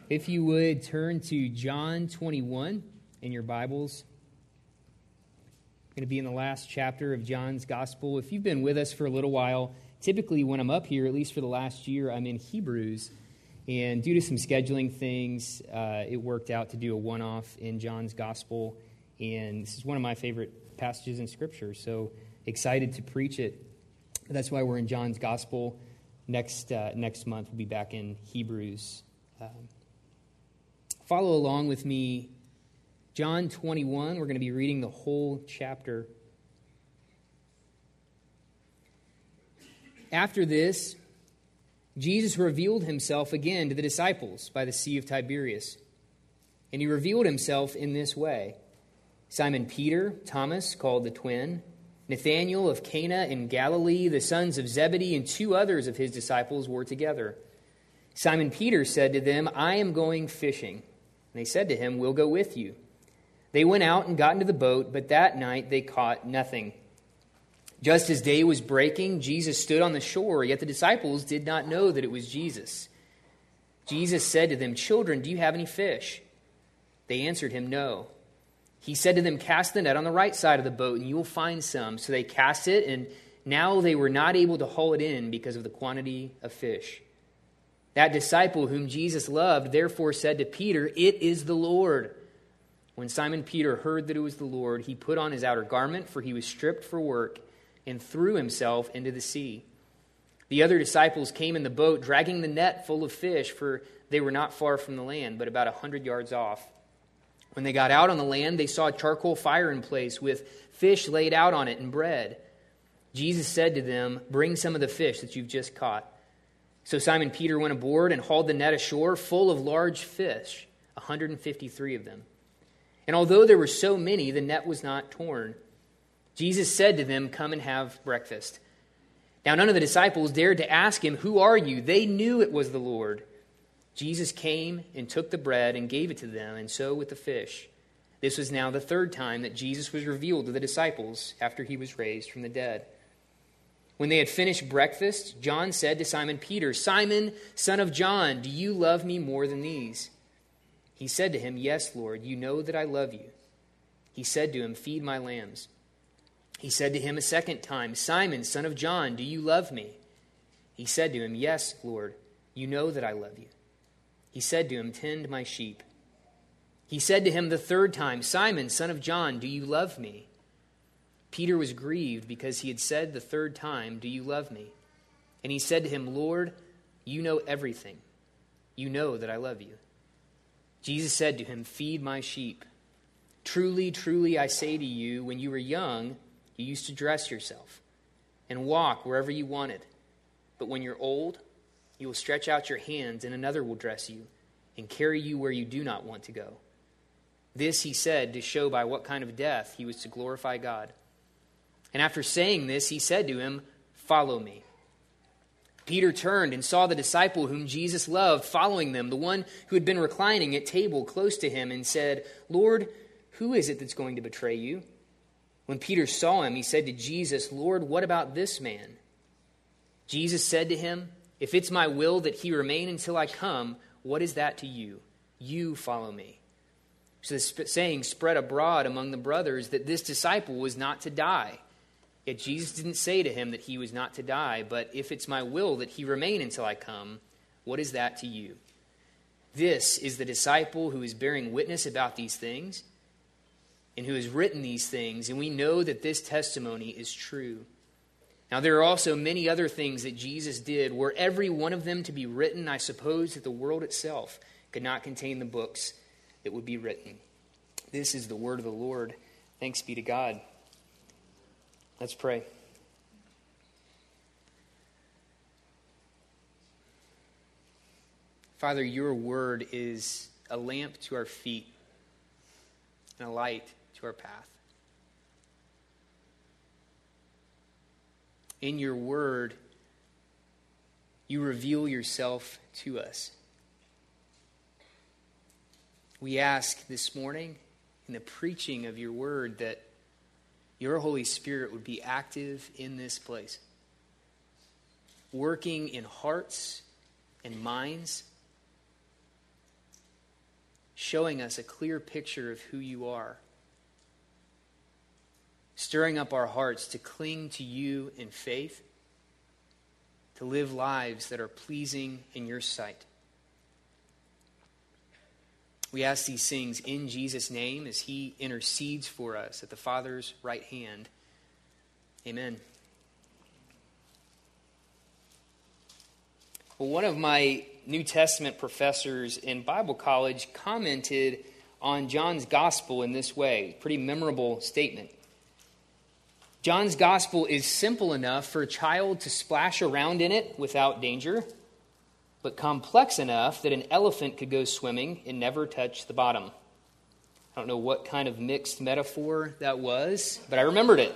If you would turn to John 21 in your Bibles. I'm going to be in the last chapter of John's Gospel. If you've been with us for a little while, typically when I'm up here, at least for the last year, I'm in Hebrews. And due to some scheduling things, it worked out to do a one-off in John's Gospel. And this is one of my favorite passages in Scripture, so excited to preach it. That's why we're in John's Gospel. Next month, we'll be back in Hebrews. Follow along with me. John 21, we're going to be reading the whole chapter. After this, Jesus revealed himself again to the disciples by the Sea of Tiberias. And he revealed himself in this way. Simon Peter, Thomas, called the twin, Nathanael of Cana in Galilee, the sons of Zebedee, and two others of his disciples were together. Simon Peter said to them, "I am going fishing." And they said to him, "We'll go with you." They went out and got into the boat, but that night they caught nothing. Just as day was breaking, Jesus stood on the shore, yet the disciples did not know that it was Jesus. Jesus said to them, "Children, do you have any fish?" They answered him, "No." He said to them, "Cast the net on the right side of the boat, and you will find some." So they cast it, and now they were not able to haul it in because of the quantity of fish. That disciple whom Jesus loved therefore said to Peter, "It is the Lord." When Simon Peter heard that it was the Lord, he put on his outer garment, for he was stripped for work, and threw himself into the sea. The other disciples came in the boat, dragging the net full of fish, for they were not far from the land, but about 100 yards off. When they got out on the land, they saw a charcoal fire in place with fish laid out on it and bread. Jesus said to them, "Bring some of the fish that you've just caught." So Simon Peter went aboard and hauled the net ashore full of large fish, 153 of them. And although there were so many, the net was not torn. Jesus said to them, "Come and have breakfast." Now none of the disciples dared to ask him, "Who are you?" They knew it was the Lord. Jesus came and took the bread and gave it to them, and so with the fish. This was now the third time that Jesus was revealed to the disciples after he was raised from the dead. When they had finished breakfast, John said to Simon Peter, "Simon, son of John, do you love me more than these?" He said to him, "Yes, Lord, you know that I love you." He said to him, "Feed my lambs." He said to him a second time, "Simon, son of John, do you love me?" He said to him, "Yes, Lord, you know that I love you." He said to him, "Tend my sheep." He said to him the third time, "Simon, son of John, do you love me?" Peter was grieved because he had said the third time, "Do you love me?" And he said to him, "Lord, you know everything. You know that I love you." Jesus said to him, "Feed my sheep. Truly, truly, I say to you, when you were young, you used to dress yourself and walk wherever you wanted. But when you're old, you will stretch out your hands, and another will dress you and carry you where you do not want to go." This he said to show by what kind of death he was to glorify God. And after saying this, he said to him, "Follow me." Peter turned and saw the disciple whom Jesus loved following them, the one who had been reclining at table close to him, and said, "Lord, who is it that's going to betray you?" When Peter saw him, he said to Jesus, "Lord, what about this man?" Jesus said to him, "If it's my will that he remain until I come, what is that to you? You follow me." So the saying spread abroad among the brothers that this disciple was not to die. Yet Jesus didn't say to him that he was not to die, but if it's my will that he remain until I come, what is that to you? This is the disciple who is bearing witness about these things and who has written these things, and we know that this testimony is true. Now there are also many other things that Jesus did. Were every one of them to be written, I suppose that the world itself could not contain the books that would be written. This is the word of the Lord. Thanks be to God. Let's pray. Father, your word is a lamp to our feet and a light to our path. In your word, you reveal yourself to us. We ask this morning in the preaching of your word that your Holy Spirit would be active in this place, working in hearts and minds, showing us a clear picture of who you are, stirring up our hearts to cling to you in faith, to live lives that are pleasing in your sight. We ask these things in Jesus' name as he intercedes for us at the Father's right hand. Amen. Well, one of my New Testament professors in Bible college commented on John's gospel in this way. Pretty memorable statement. John's gospel is simple enough for a child to splash around in it without danger, but complex enough that an elephant could go swimming and never touch the bottom. I don't know what kind of mixed metaphor that was, but I remembered it.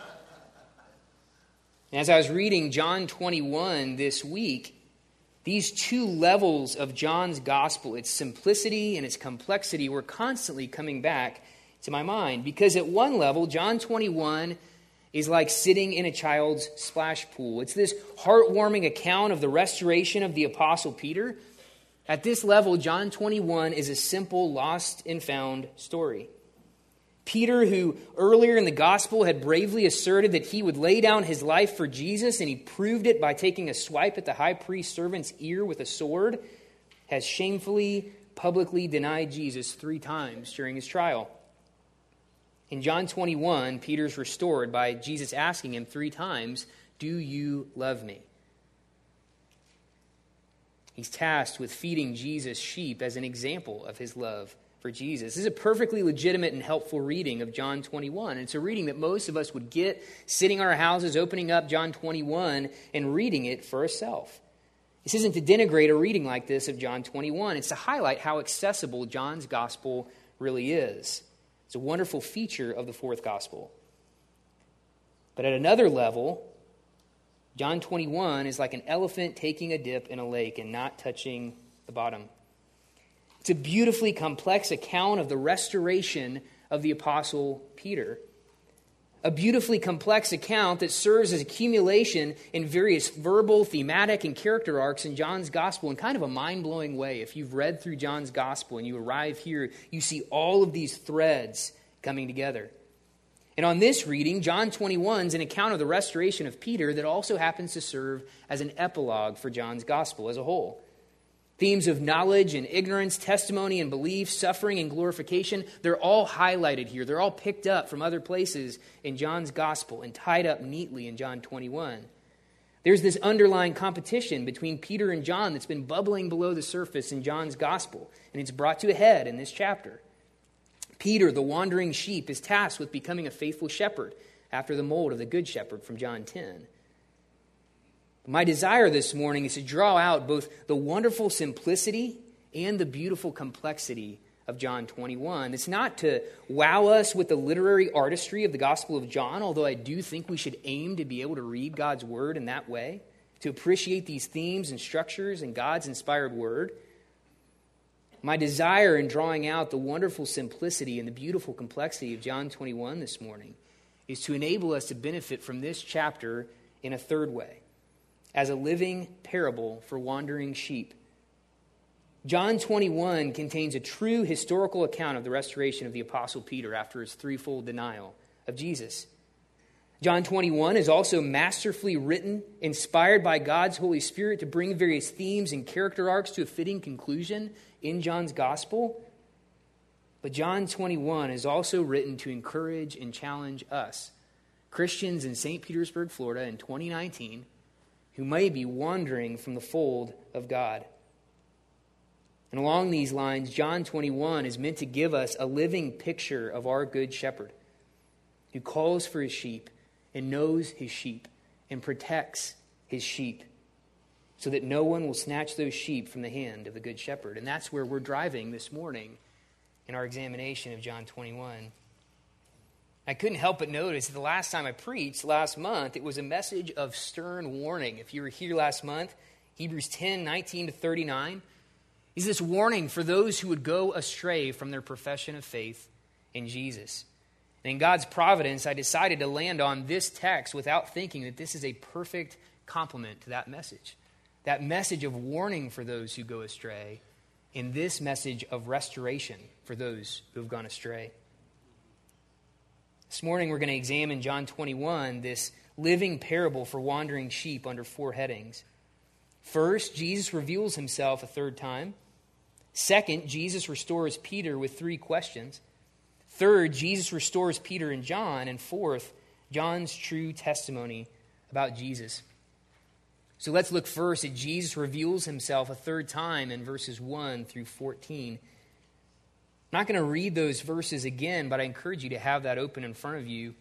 And as I was reading John 21 this week, these two levels of John's gospel, its simplicity and its complexity, were constantly coming back to my mind. Because at one level, John 21 is like sitting in a child's splash pool. It's this heartwarming account of the restoration of the Apostle Peter. At this level, John 21 is a simple lost and found story. Peter, who earlier in the gospel had bravely asserted that he would lay down his life for Jesus, and he proved it by taking a swipe at the high priest's servant's ear with a sword, has shamefully, publicly denied Jesus 3 times during his trial. In John 21, Peter's restored by Jesus asking him 3 times, "Do you love me?" He's tasked with feeding Jesus sheep as an example of his love for Jesus. This is a perfectly legitimate and helpful reading of John 21. And it's a reading that most of us would get sitting in our houses, opening up John 21 and reading it for ourselves. This isn't to denigrate a reading like this of John 21. It's to highlight how accessible John's gospel really is. It's a wonderful feature of the 4th gospel. But at another level, John 21 is like an elephant taking a dip in a lake and not touching the bottom. It's a beautifully complex account of the restoration of the Apostle Peter. A beautifully complex account that serves as accumulation in various verbal, thematic, and character arcs in John's gospel in kind of a mind-blowing way. If you've read through John's gospel and you arrive here, you see all of these threads coming together. And on this reading, John 21 is an account of the restoration of Peter that also happens to serve as an epilogue for John's gospel as a whole. Themes of knowledge and ignorance, testimony and belief, suffering and glorification, they're all highlighted here. They're all picked up from other places in John's gospel and tied up neatly in John 21. There's this underlying competition between Peter and John that's been bubbling below the surface in John's gospel, and it's brought to a head in this chapter. Peter, the wandering sheep, is tasked with becoming a faithful shepherd after the mold of the good shepherd from John 10. My desire this morning is to draw out both the wonderful simplicity and the beautiful complexity of John 21. It's not to wow us with the literary artistry of the Gospel of John, although I do think we should aim to be able to read God's Word in that way, to appreciate these themes and structures in God's inspired Word. My desire in drawing out the wonderful simplicity and the beautiful complexity of John 21 this morning is to enable us to benefit from this chapter in a third way, as a living parable for wandering sheep. John 21 contains a true historical account of the restoration of the Apostle Peter after his 3-fold denial of Jesus. John 21 is also masterfully written, inspired by God's Holy Spirit to bring various themes and character arcs to a fitting conclusion in John's gospel. But John 21 is also written to encourage and challenge us, Christians in St. Petersburg, Florida in 2019, who may be wandering from the fold of God. And along these lines, John 21 is meant to give us a living picture of our good shepherd who calls for his sheep and knows his sheep and protects his sheep so that no one will snatch those sheep from the hand of the good shepherd. And that's where we're driving this morning in our examination of John 21. I couldn't help but notice that the last time I preached, last month, it was a message of stern warning. If you were here last month, Hebrews 10, 19 to 39, is this warning for those who would go astray from their profession of faith in Jesus. And in God's providence, I decided to land on this text without thinking that this is a perfect complement to that message of warning for those who go astray, in this message of restoration for those who have gone astray. This morning we're going to examine John 21, this living parable for wandering sheep, under 4 headings. First, Jesus reveals himself a third time. Second, Jesus restores Peter with 3 questions. Third, Jesus restores Peter and John. And fourth, John's true testimony about Jesus. So let's look first at Jesus reveals himself a third time in verses 1 through 14. I'm not going to read those verses again, but I encourage you to have that open in front of you.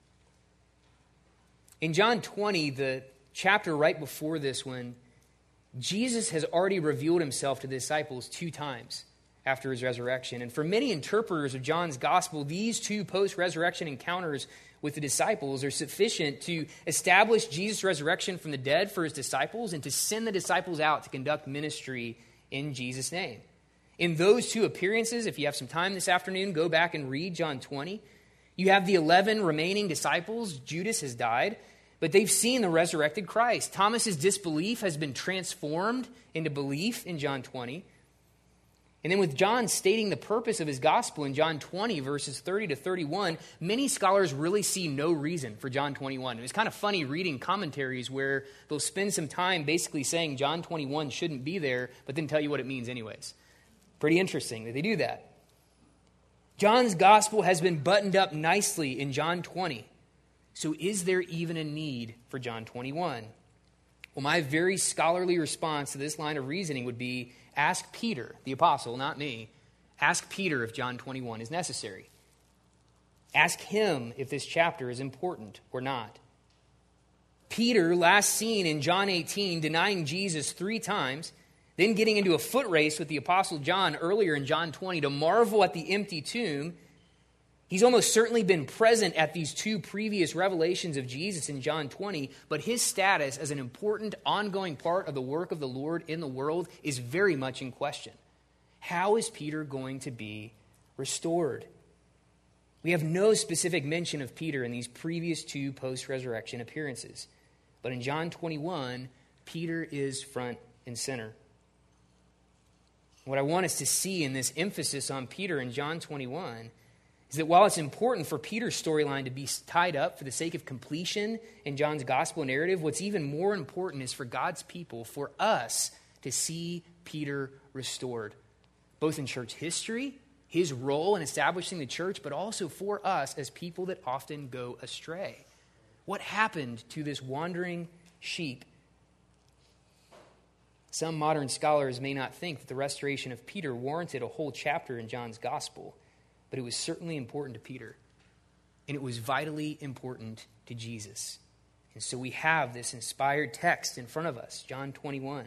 In John 20, the chapter right before this one, Jesus has already revealed himself to the disciples 2 times after his resurrection. And for many interpreters of John's gospel, these 2 post-resurrection encounters with the disciples are sufficient to establish Jesus' resurrection from the dead for his disciples and to send the disciples out to conduct ministry in Jesus' name. In those 2 appearances, if you have some time this afternoon, go back and read John 20. You have the 11 remaining disciples. Judas has died, but they've seen the resurrected Christ. Thomas's disbelief has been transformed into belief in John 20. And then with John stating the purpose of his gospel in John 20, verses 30 to 31, many scholars really see no reason for John 21. It was kind of funny reading commentaries where they'll spend some time basically saying John 21 shouldn't be there, but then tell you what it means anyways. Pretty interesting that they do that. John's gospel has been buttoned up nicely in John 20. So is there even a need for John 21? Well, my very scholarly response to this line of reasoning would be, ask Peter, the apostle, not me. Ask Peter if John 21 is necessary. Ask him if this chapter is important or not. Peter, last seen in John 18, denying Jesus 3 times, then getting into a foot race with the apostle John earlier in John 20 to marvel at the empty tomb. He's almost certainly been present at these 2 previous revelations of Jesus in John 20, but his status as an important ongoing part of the work of the Lord in the world is very much in question. How is Peter going to be restored? We have no specific mention of Peter in these previous 2 post-resurrection appearances, but in John 21, Peter is front and center. What I want us to see in this emphasis on Peter in John 21 is that while it's important for Peter's storyline to be tied up for the sake of completion in John's gospel narrative, what's even more important is for God's people, for us, to see Peter restored, both in church history, his role in establishing the church, but also for us as people that often go astray. What happened to this wandering sheep? Some modern scholars may not think that the restoration of Peter warranted a whole chapter in John's gospel, but it was certainly important to Peter, and it was vitally important to Jesus. And so we have this inspired text in front of us, John 21.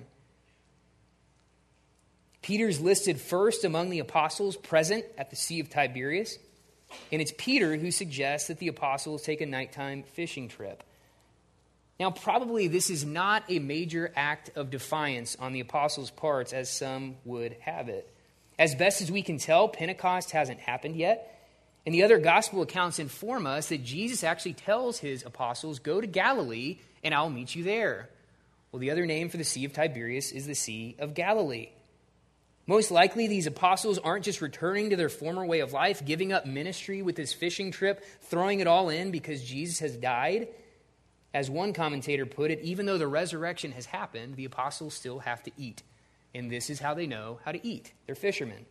Peter's listed first among the apostles present at the Sea of Tiberias, and it's Peter who suggests that the apostles take a nighttime fishing trip. Now, probably this is not a major act of defiance on the apostles' parts, as some would have it. As best as we can tell, Pentecost hasn't happened yet. And the other gospel accounts inform us that Jesus actually tells his apostles, go to Galilee and I'll meet you there. Well, the other name for the Sea of Tiberias is the Sea of Galilee. Most likely, these apostles aren't just returning to their former way of life, giving up ministry with this fishing trip, throwing it all in because Jesus has died. As one commentator put it, even though the resurrection has happened, the apostles still have to eat. And this is how they know how to eat. They're fishermen.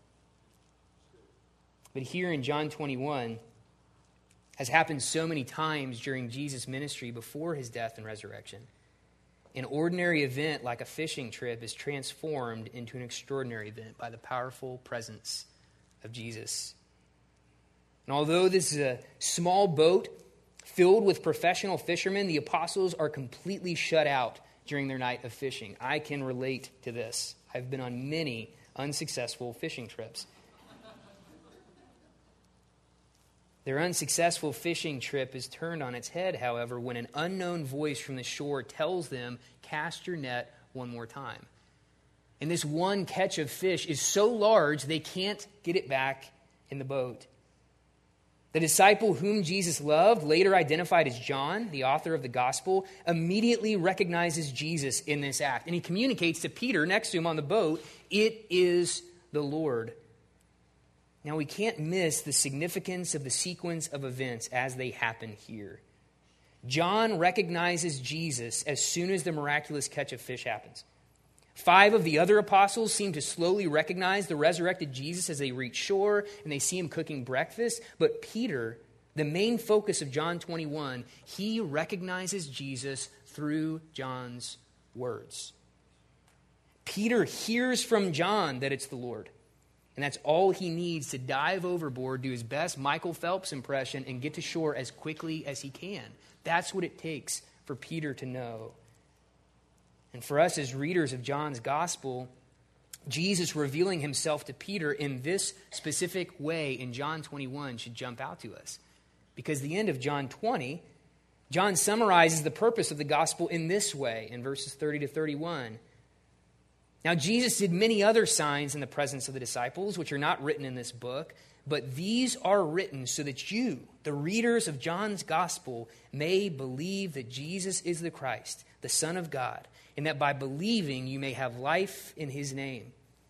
But here in John 21, has happened so many times during Jesus' ministry before his death and resurrection, an ordinary event like a fishing trip is transformed into an extraordinary event by the powerful presence of Jesus. And although this is a small boat filled with professional fishermen, the apostles are completely shut out during their night of fishing. I can relate to this. I've been on many unsuccessful fishing trips. Their unsuccessful fishing trip is turned on its head, however, when an unknown voice from the shore tells them, cast your net one more time. And this one catch of fish is so large they can't get it back in the boat. The disciple whom Jesus loved, later identified as John, the author of the gospel, immediately recognizes Jesus in this act. And he communicates to Peter next to him on the boat, "It is the Lord." Now, we can't miss the significance of the sequence of events as they happen here. John recognizes Jesus as soon as the miraculous catch of fish happens. 5 of the other apostles seem to slowly recognize the resurrected Jesus as they reach shore and they see him cooking breakfast. But Peter, the main focus of John 21, he recognizes Jesus through John's words. Peter hears from John that it's the Lord. And that's all he needs to dive overboard, do his best Michael Phelps impression, and get to shore as quickly as he can. That's what it takes for Peter to know. And for us as readers of John's gospel, Jesus revealing himself to Peter in this specific way in John 21 should jump out to us. Because the end of John 20, John summarizes the purpose of the gospel in this way in verses 30 to 31. Now, Jesus did many other signs in the presence of the disciples, which are not written in this book, but these are written so that you, the readers of John's gospel, may believe that Jesus is the Christ, the Son of God, and that by believing you may have life in his name.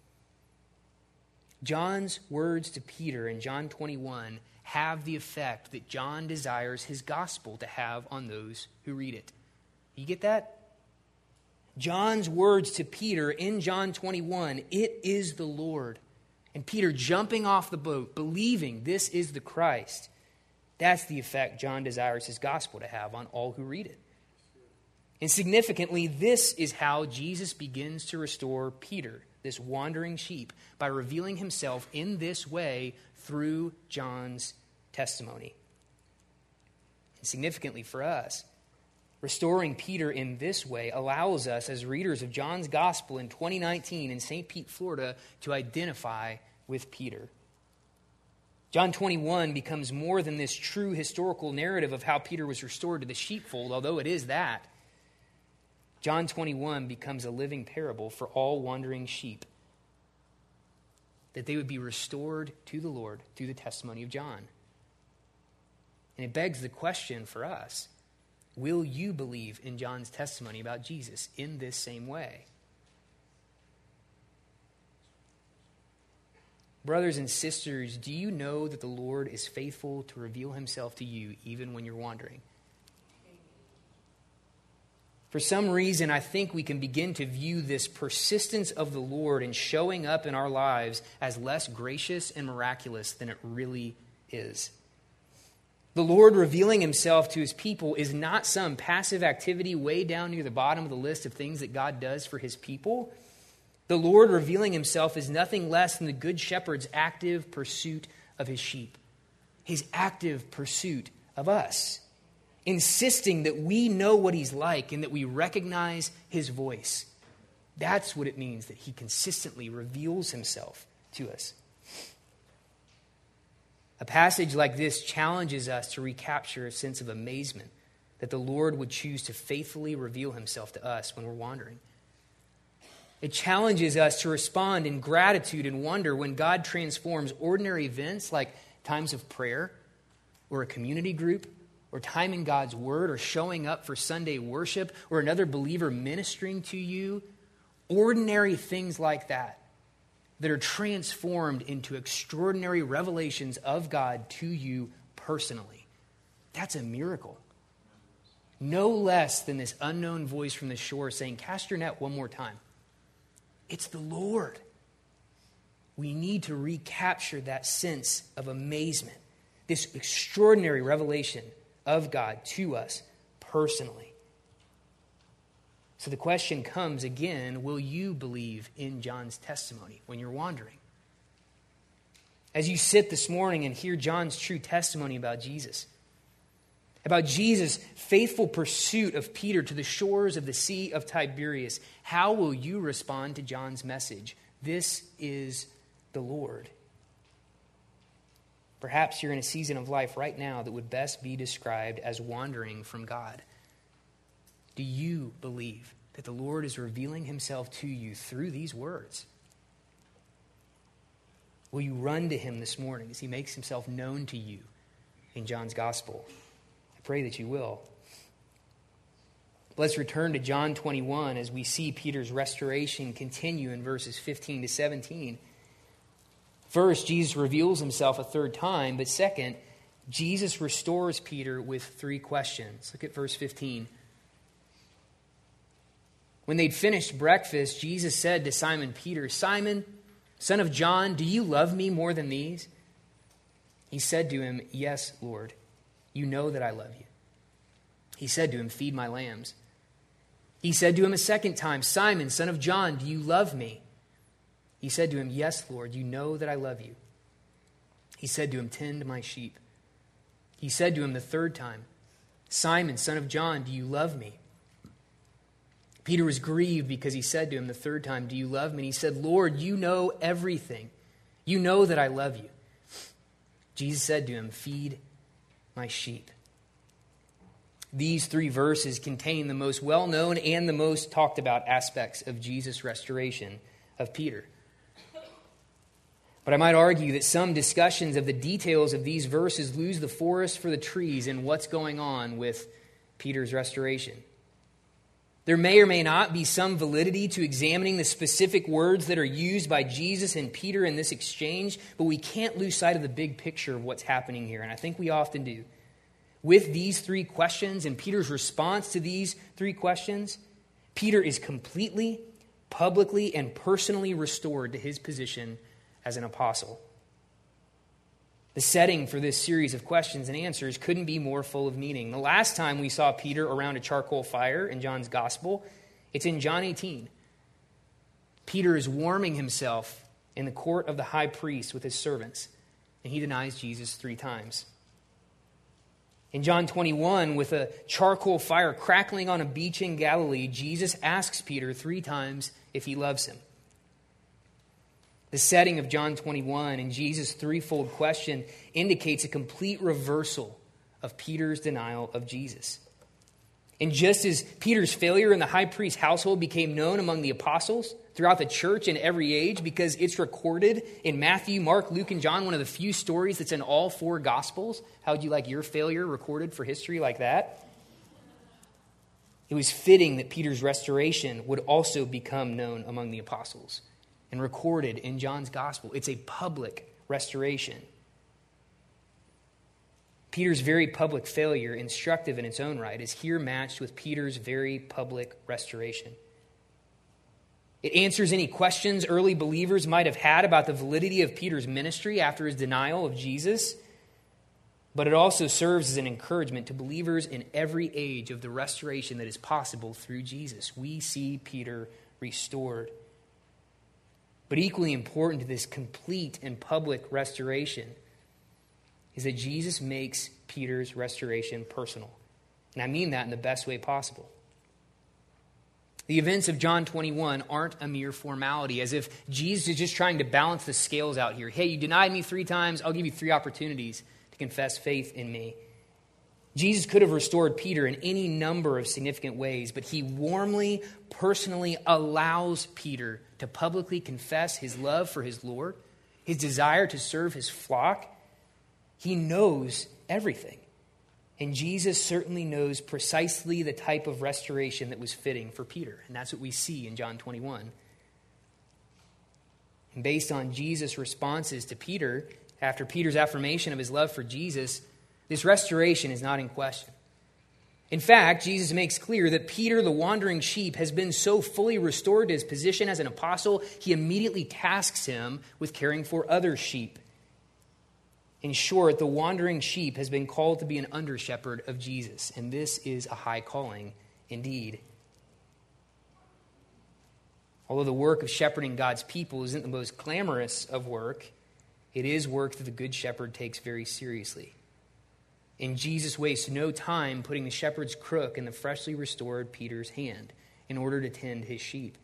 John's words to Peter in John 21 have the effect that John desires his gospel to have on those who read it. You get that? John's words to Peter in John 21, "It is the Lord." And Peter jumping off the boat, believing this is the Christ. That's the effect John desires his gospel to have on all who read it. And significantly, this is how Jesus begins to restore Peter, this wandering sheep, by revealing himself in this way through John's testimony. And significantly for us, restoring Peter in this way allows us as readers of John's gospel in 2019 in St. Pete, Florida, to identify with Peter. John 21 becomes more than this true historical narrative of how Peter was restored to the sheepfold, although it is that. John 21 becomes a living parable for all wandering sheep, that they would be restored to the Lord through the testimony of John. And it begs the question for us, will you believe in John's testimony about Jesus in this same way? Brothers and sisters, do you know that the Lord is faithful to reveal himself to you even when you're wandering? For some reason, I think we can begin to view this persistence of the Lord in showing up in our lives as less gracious and miraculous than it really is. The Lord revealing himself to his people is not some passive activity way down near the bottom of the list of things that God does for his people. The Lord revealing himself is nothing less than the Good Shepherd's active pursuit of his sheep, his active pursuit of us, insisting that we know what he's like and that we recognize his voice. That's what it means that he consistently reveals himself to us. A passage like this challenges us to recapture a sense of amazement that the Lord would choose to faithfully reveal himself to us when we're wandering. It challenges us to respond in gratitude and wonder when God transforms ordinary events like times of prayer or a community group or time in God's word or showing up for Sunday worship or another believer ministering to you. Ordinary things like that are transformed into extraordinary revelations of God to you personally. That's a miracle. No less than this unknown voice from the shore saying, "Cast your net one more time." It's the Lord. We need to recapture that sense of amazement, this extraordinary revelation of God to us personally. So the question comes again, will you believe in John's testimony when you're wandering? As you sit this morning and hear John's true testimony about Jesus' faithful pursuit of Peter to the shores of the Sea of Tiberias, how will you respond to John's message? This is the Lord. Perhaps you're in a season of life right now that would best be described as wandering from God. Do you believe that the Lord is revealing himself to you through these words? Will you run to him this morning as he makes himself known to you in John's gospel. I pray that you will. Let's return to John 21 as we see Peter's restoration continue in verses 15 to 17. First, Jesus reveals himself a third time, but second, Jesus restores Peter with three questions. Look at verse 15. When they'd finished breakfast, Jesus said to Simon Peter, "Simon, son of John, do you love me more than these?" He said to him, "Yes, Lord, you know that I love you." He said to him, "Feed my lambs." He said to him a second time, "Simon, son of John, do you love me?" He said to him, "Yes, Lord, you know that I love you." He said to him, "Tend my sheep." He said to him the third time, "Simon, son of John, do you love me?" Peter was grieved because he said to him the third time, "Do you love me?" And he said, "Lord, you know everything. You know that I love you." Jesus said to him, "Feed my sheep." These three verses contain the most well-known and the most talked about aspects of Jesus' restoration of Peter. But I might argue that some discussions of the details of these verses lose the forest for the trees in what's going on with Peter's restoration. There may or may not be some validity to examining the specific words that are used by Jesus and Peter in this exchange, but we can't lose sight of the big picture of what's happening here, and I think we often do. With these three questions and Peter's response to these three questions, Peter is completely, publicly, and personally restored to his position as an apostle. The setting for this series of questions and answers couldn't be more full of meaning. The last time we saw Peter around a charcoal fire in John's gospel, it's in John 18. Peter is warming himself in the court of the high priest with his servants, and he denies Jesus 3 times. In John 21, with a charcoal fire crackling on a beach in Galilee, Jesus asks Peter 3 times if he loves him. The setting of John 21 and Jesus' threefold question indicates a complete reversal of Peter's denial of Jesus. And just as Peter's failure in the high priest's household became known among the apostles throughout the church in every age because it's recorded in Matthew, Mark, Luke, and John, one of the few stories that's in all 4 Gospels. How would you like your failure recorded for history like that? It was fitting that Peter's restoration would also become known among the apostles and recorded in John's Gospel. It's a public restoration. Peter's very public failure, instructive in its own right, is here matched with Peter's very public restoration. It answers any questions early believers might have had about the validity of Peter's ministry after his denial of Jesus, but it also serves as an encouragement to believers in every age of the restoration that is possible through Jesus. We see Peter restored. But equally important to this complete and public restoration is that Jesus makes Peter's restoration personal. And I mean that in the best way possible. The events of John 21 aren't a mere formality, as if Jesus is just trying to balance the scales out here. Hey, you denied me 3 times, I'll give you 3 opportunities to confess faith in me. Jesus could have restored Peter in any number of significant ways, but he warmly, personally allows Peter to publicly confess his love for his Lord, his desire to serve his flock. He knows everything. And Jesus certainly knows precisely the type of restoration that was fitting for Peter. And that's what we see in John 21. And based on Jesus' responses to Peter, after Peter's affirmation of his love for Jesus, this restoration is not in question. In fact, Jesus makes clear that Peter, the wandering sheep, has been so fully restored to his position as an apostle, he immediately tasks him with caring for other sheep. In short, the wandering sheep has been called to be an under-shepherd of Jesus, and this is a high calling indeed. Although the work of shepherding God's people isn't the most glamorous of work, it is work that the Good Shepherd takes very seriously. And Jesus wastes no time putting the shepherd's crook in the freshly restored Peter's hand in order to tend his sheep.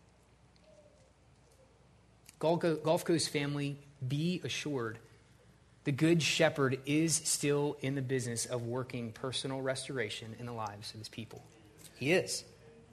Gulf Coast family, be assured, the Good Shepherd is still in the business of working personal restoration in the lives of his people. He is.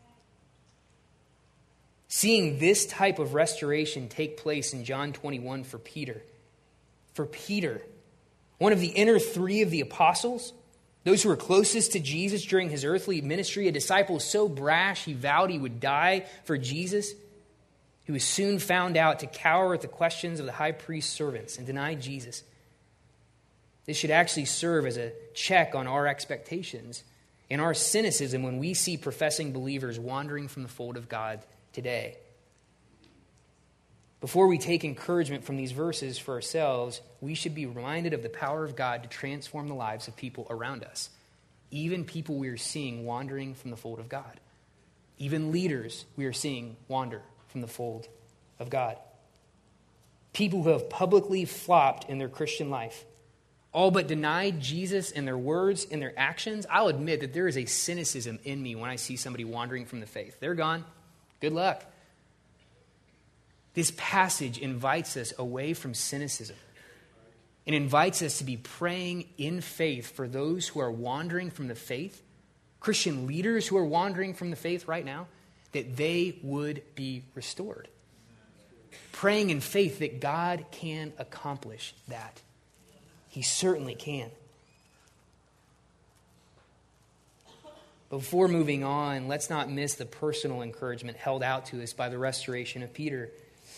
Seeing this type of restoration take place in John 21 for Peter, One of the inner three of the apostles, those who were closest to Jesus during his earthly ministry, a disciple so brash he vowed he would die for Jesus, who was soon found out to cower at the questions of the high priest's servants and deny Jesus. This should actually serve as a check on our expectations and our cynicism when we see professing believers wandering from the fold of God today. Before we take encouragement from these verses for ourselves, we should be reminded of the power of God to transform the lives of people around us, even people we are seeing wandering from the fold of God, even leaders we are seeing wander from the fold of God. People who have publicly flopped in their Christian life, all but denied Jesus in their words and their actions. I'll admit that there is a cynicism in me when I see somebody wandering from the faith. They're gone. Good luck. This passage invites us away from cynicism and invites us to be praying in faith for those who are wandering from the faith, Christian leaders who are wandering from the faith right now, that they would be restored. Praying in faith that God can accomplish that. He certainly can. Before moving on, let's not miss the personal encouragement held out to us by the restoration of Peter.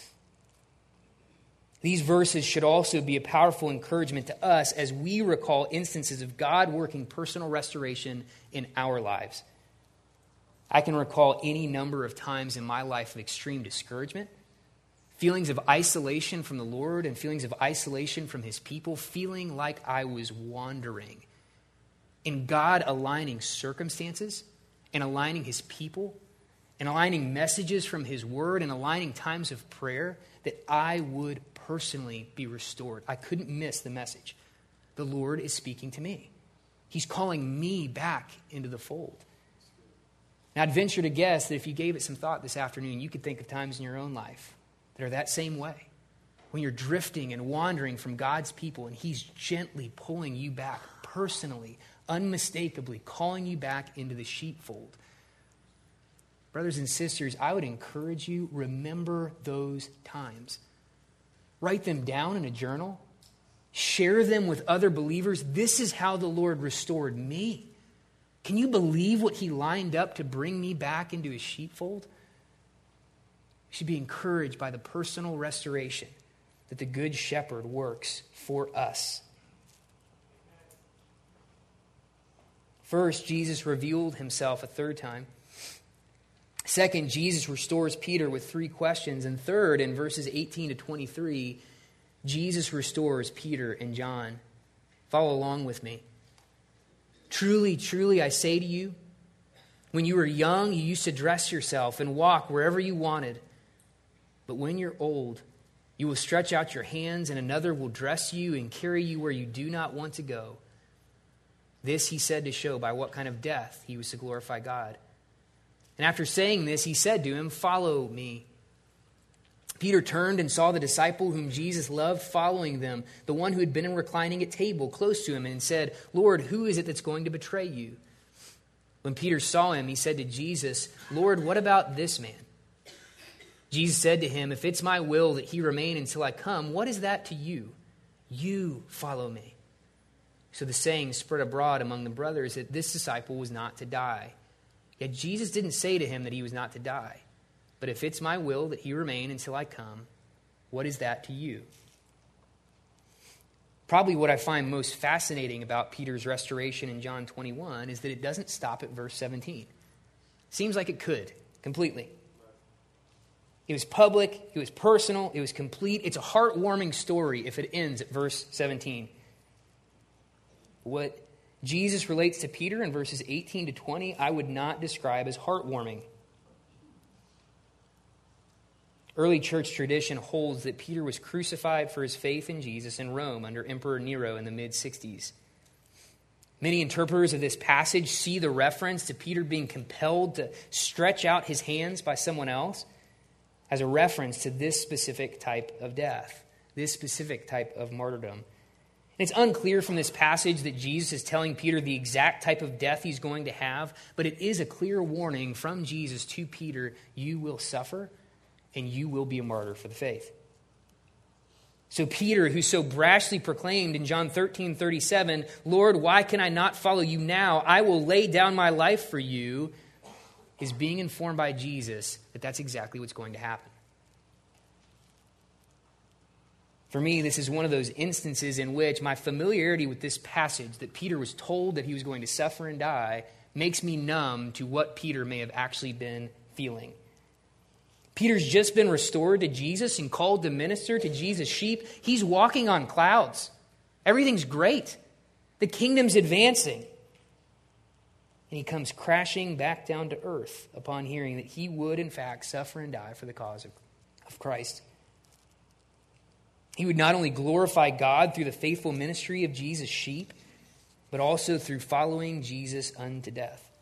These verses should also be a powerful encouragement to us as we recall instances of God working personal restoration in our lives. I can recall any number of times in my life of extreme discouragement, feelings of isolation from the Lord and feelings of isolation from his people, feeling like I was wandering. And God aligning circumstances and aligning his people and aligning messages from his word and aligning times of prayer that I would personally be restored. I couldn't miss the message. The Lord is speaking to me. He's calling me back into the fold. Now, I'd venture to guess that if you gave it some thought this afternoon, you could think of times in your own life that are that same way. When you're drifting and wandering from God's people and he's gently pulling you back personally, unmistakably calling you back into the sheepfold. Brothers and sisters, I would encourage you, remember those times. Write them down in a journal. Share them with other believers. This is how the Lord restored me. Can you believe what he lined up to bring me back into his sheepfold? We should be encouraged by the personal restoration that the Good Shepherd works for us. First, Jesus revealed himself a third time. Second, Jesus restores Peter with three questions. And third, in verses 18 to 23, Jesus restores Peter and John. Follow along with me. Truly, truly, I say to you, when you were young, you used to dress yourself and walk wherever you wanted. But when you're old, you will stretch out your hands and another will dress you and carry you where you do not want to go. This he said to show by what kind of death he was to glorify God. And after saying this, he said to him, "Follow me." Peter turned and saw the disciple whom Jesus loved following them, the one who had been reclining at table close to him, and said, "Lord, who is it that's going to betray you?" When Peter saw him, he said to Jesus, "Lord, what about this man?" Jesus said to him, "If it's my will that he remain until I come, what is that to you? You follow me." So the saying spread abroad among the brothers that this disciple was not to die. Yet Jesus didn't say to him that he was not to die. But if it's my will that he remain until I come, what is that to you? Probably what I find most fascinating about Peter's restoration in John 21 is that it doesn't stop at verse 17. Seems like it could, completely. It was public, it was personal, it was complete. It's a heartwarming story if it ends at verse 17. What Jesus relates to Peter in verses 18 to 20, I would not describe as heartwarming. Early church tradition holds that Peter was crucified for his faith in Jesus in Rome under Emperor Nero in the mid-60s. Many interpreters of this passage see the reference to Peter being compelled to stretch out his hands by someone else as a reference to this specific type of death, this specific type of martyrdom. It's unclear from this passage that Jesus is telling Peter the exact type of death he's going to have, but it is a clear warning from Jesus to Peter, you will suffer and you will be a martyr for the faith. So Peter, who so brashly proclaimed in John 13:37, "Lord, why can I not follow you now? I will lay down my life for you," is being informed by Jesus that that's exactly what's going to happen. For me, this is one of those instances in which my familiarity with this passage, that Peter was told that he was going to suffer and die, makes me numb to what Peter may have actually been feeling. Peter's just been restored to Jesus and called to minister to Jesus' sheep. He's walking on clouds. Everything's great. The kingdom's advancing. And he comes crashing back down to earth upon hearing that he would, in fact, suffer and die for the cause of Christ. He would not only glorify God through the faithful ministry of Jesus' sheep, but also through following Jesus unto death.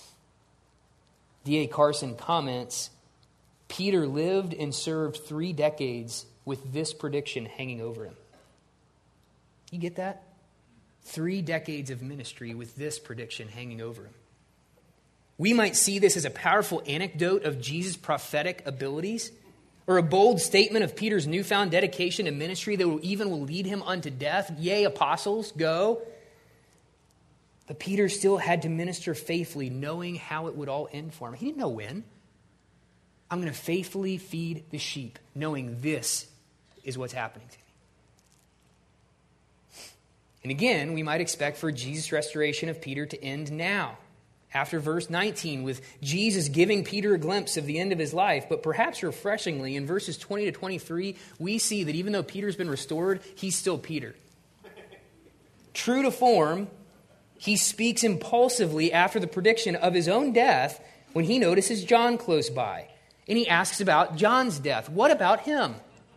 D.A. Carson comments, Peter lived and served 3 decades with this prediction hanging over him. You get that? 3 decades of ministry with this prediction hanging over him. We might see this as a powerful anecdote of Jesus' prophetic abilities, or a bold statement of Peter's newfound dedication to ministry that will lead him unto death. Yea, apostles, go. But Peter still had to minister faithfully, knowing how it would all end for him. He didn't know when. I'm going to faithfully feed the sheep, knowing this is what's happening to me. And again, we might expect for Jesus' restoration of Peter to end now, after verse 19, with Jesus giving Peter a glimpse of the end of his life. But perhaps refreshingly, in verses 20 to 23, we see that even though Peter's been restored, he's still Peter. True to form, he speaks impulsively after the prediction of his own death when he notices John close by. And he asks about John's death. What about him?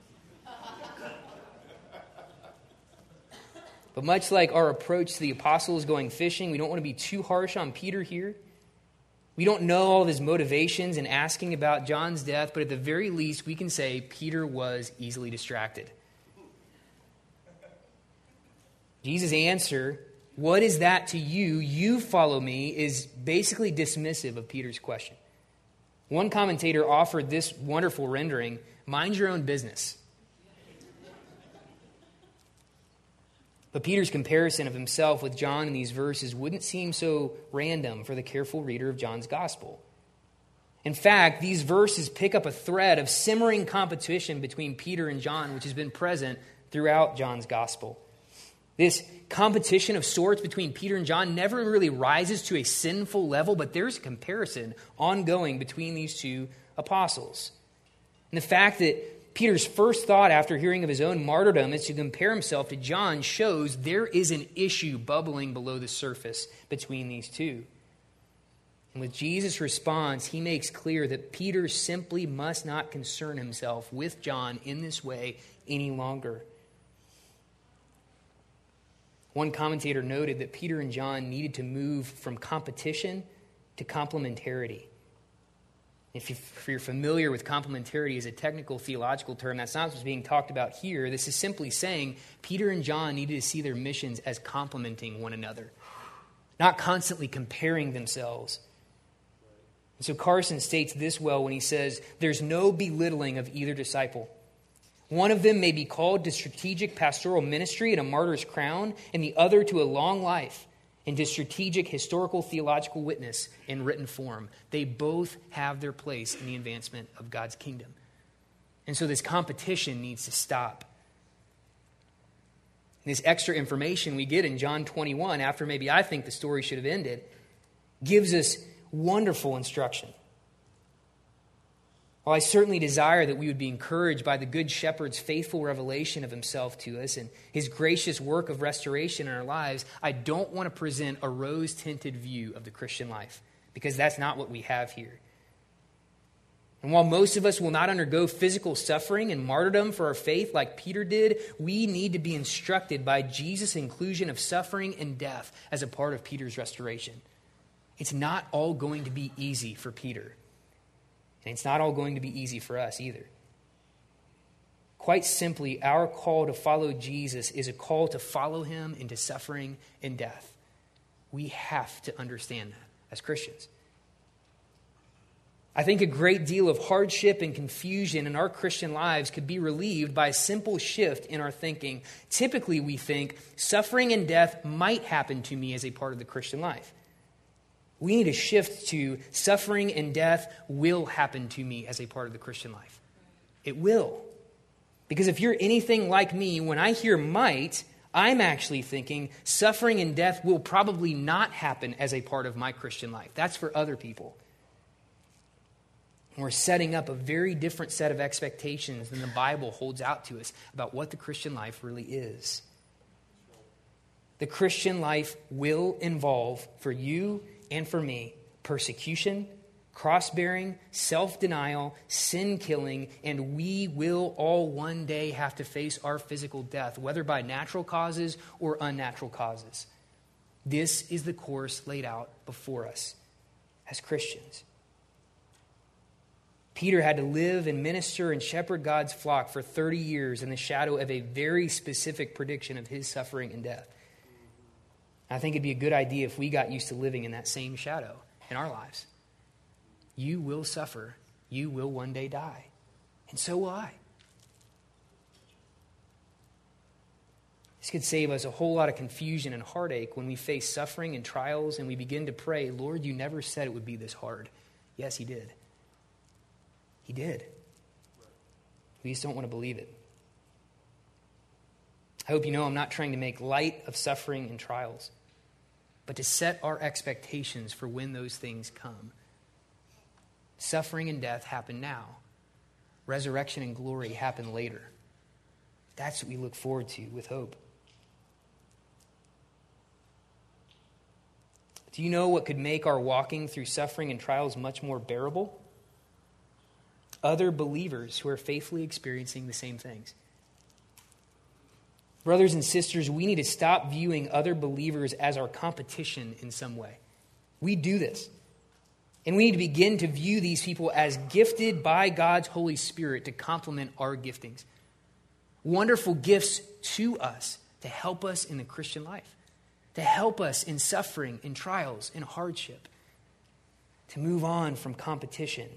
But much like our approach to the apostles going fishing, we don't want to be too harsh on Peter here. We don't know all of his motivations in asking about John's death, but at the very least, we can say Peter was easily distracted. Jesus' answer, "What is that to you? You follow me," is basically dismissive of Peter's question. One commentator offered this wonderful rendering, "Mind your own business." But Peter's comparison of himself with John in these verses wouldn't seem so random for the careful reader of John's gospel. In fact, these verses pick up a thread of simmering competition between Peter and John, which has been present throughout John's gospel. This competition of sorts between Peter and John never really rises to a sinful level, but there's a comparison ongoing between these two apostles. And the fact that Peter's first thought after hearing of his own martyrdom is to compare himself to John shows there is an issue bubbling below the surface between these two. And with Jesus' response, he makes clear that Peter simply must not concern himself with John in this way any longer. One commentator noted that Peter and John needed to move from competition to complementarity. If you're familiar with complementarity as a technical theological term, that's not what's being talked about here. This is simply saying Peter and John needed to see their missions as complementing one another, not constantly comparing themselves. And so Carson states this well when he says, "There's no belittling of either disciple. One of them may be called to strategic pastoral ministry and a martyr's crown, and the other to a long life and to strategic historical theological witness in written form. They both have their place in the advancement of God's kingdom." And so this competition needs to stop. And this extra information we get in John 21, after maybe I think the story should have ended, gives us wonderful instruction. While I certainly desire that we would be encouraged by the Good Shepherd's faithful revelation of himself to us and his gracious work of restoration in our lives, I don't want to present a rose-tinted view of the Christian life, because that's not what we have here. And while most of us will not undergo physical suffering and martyrdom for our faith like Peter did, we need to be instructed by Jesus' inclusion of suffering and death as a part of Peter's restoration. It's not all going to be easy for Peter. And it's not all going to be easy for us either. Quite simply, our call to follow Jesus is a call to follow him into suffering and death. We have to understand that as Christians. I think a great deal of hardship and confusion in our Christian lives could be relieved by a simple shift in our thinking. Typically, we think suffering and death might happen to me as a part of the Christian life. We need to shift to suffering and death will happen to me as a part of the Christian life. It will. Because if you're anything like me, when I hear might, I'm actually thinking suffering and death will probably not happen as a part of my Christian life. That's for other people. And we're setting up a very different set of expectations than the Bible holds out to us about what the Christian life really is. The Christian life will involve, for you and for me, persecution, cross-bearing, self-denial, sin-killing, and we will all one day have to face our physical death, whether by natural causes or unnatural causes. This is the course laid out before us as Christians. Peter had to live and minister and shepherd God's flock for 30 years in the shadow of a very specific prediction of his suffering and death. I think it'd be a good idea if we got used to living in that same shadow in our lives. You will suffer. You will one day die. And so will I. This could save us a whole lot of confusion and heartache when we face suffering and trials and we begin to pray, Lord, you never said it would be this hard. Yes, he did. He did. We just don't want to believe it. I hope you know I'm not trying to make light of suffering and trials, but to set our expectations for when those things come. Suffering and death happen now. Resurrection and glory happen later. That's what we look forward to with hope. Do you know what could make our walking through suffering and trials much more bearable? Other believers who are faithfully experiencing the same things. Brothers and sisters, we need to stop viewing other believers as our competition in some way. We do this. And we need to begin to view these people as gifted by God's Holy Spirit to complement our giftings. Wonderful gifts to us to help us in the Christian life, to help us in suffering, in trials, in hardship, to move on from competition.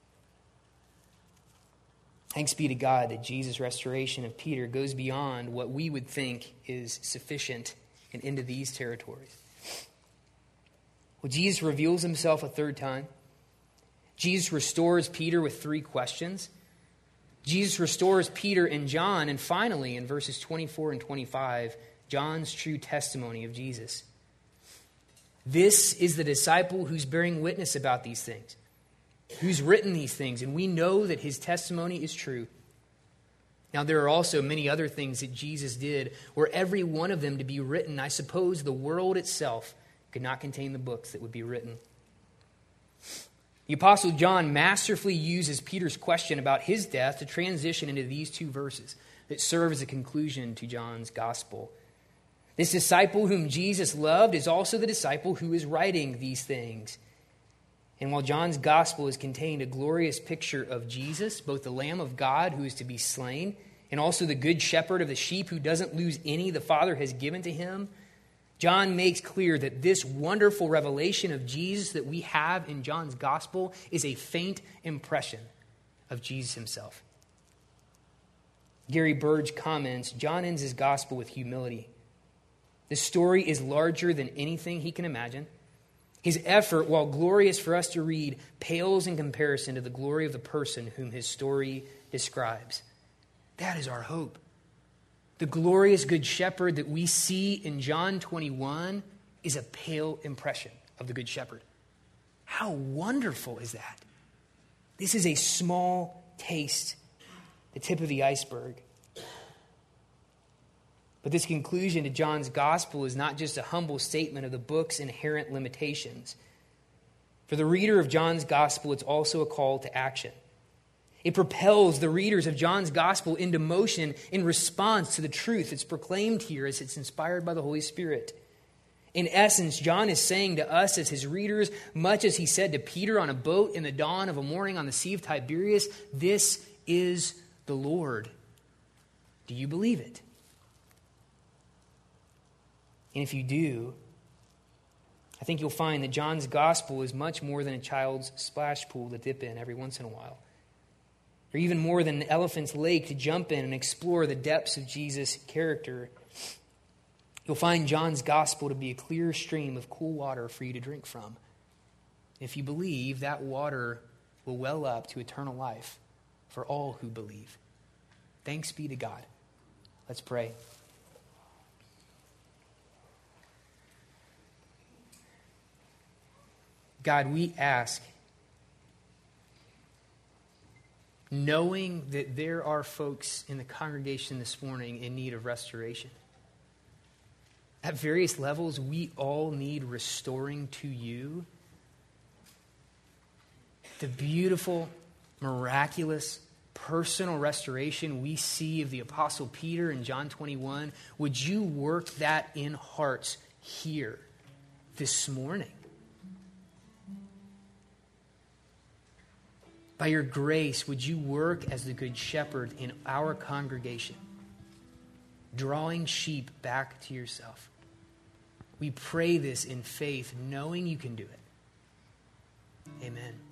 Thanks be to God that Jesus' restoration of Peter goes beyond what we would think is sufficient and into these territories. Well, Jesus reveals himself a third time. Jesus restores Peter with 3 questions. Jesus restores Peter and John, and finally, in verses 24 and 25, John's true testimony of Jesus. This is the disciple who's bearing witness about these things, who's written these things, and we know that his testimony is true. Now, there are also many other things that Jesus did, were every one of them to be written, I suppose the world itself could not contain the books that would be written. The Apostle John masterfully uses Peter's question about his death to transition into these 2 verses that serve as a conclusion to John's gospel. This disciple whom Jesus loved is also the disciple who is writing these things. And while John's gospel has contained a glorious picture of Jesus, both the Lamb of God who is to be slain, and also the good shepherd of the sheep who doesn't lose any the Father has given to him, John makes clear that this wonderful revelation of Jesus that we have in John's gospel is a faint impression of Jesus himself. Gary Burge comments, John ends his gospel with humility. The story is larger than anything he can imagine. His effort, while glorious for us to read, pales in comparison to the glory of the person whom his story describes. That is our hope. The glorious good shepherd that we see in John 21 is a pale impression of the good shepherd. How wonderful is that? This is a small taste, the tip of the iceberg. But this conclusion to John's gospel is not just a humble statement of the book's inherent limitations. For the reader of John's gospel, it's also a call to action. It propels the readers of John's gospel into motion in response to the truth that's proclaimed here as it's inspired by the Holy Spirit. In essence, John is saying to us as his readers, much as he said to Peter on a boat in the dawn of a morning on the Sea of Tiberias, this is the Lord. Do you believe it? And if you do, I think you'll find that John's gospel is much more than a child's splash pool to dip in every once in a while, or even more than an elephant's lake to jump in and explore the depths of Jesus' character. You'll find John's gospel to be a clear stream of cool water for you to drink from. If you believe, that water will well up to eternal life for all who believe. Thanks be to God. Let's pray. God, we ask, knowing that there are folks in the congregation this morning in need of restoration. At various levels, we all need restoring to you. The beautiful, miraculous, personal restoration we see of the Apostle Peter in John 21, would you work that in hearts here this morning? By your grace, would you work as the Good Shepherd in our congregation, drawing sheep back to yourself? We pray this in faith, knowing you can do it. Amen.